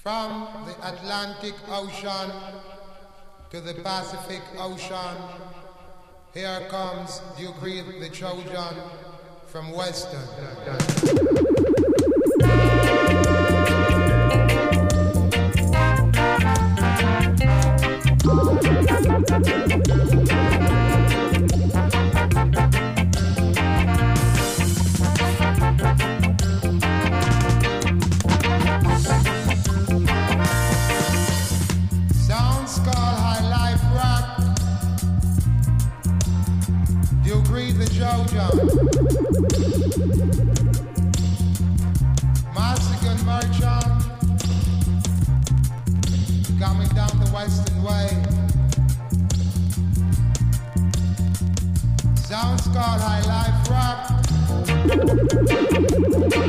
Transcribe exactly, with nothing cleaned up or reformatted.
From the Atlantic Ocean to the Pacific Ocean, here comes Duke Reed the Trojan from Western. Sounds called High Life Rock. Duke Reed the Trojan. Mexican merchant coming down the Western Way. Sounds called High Life Rock.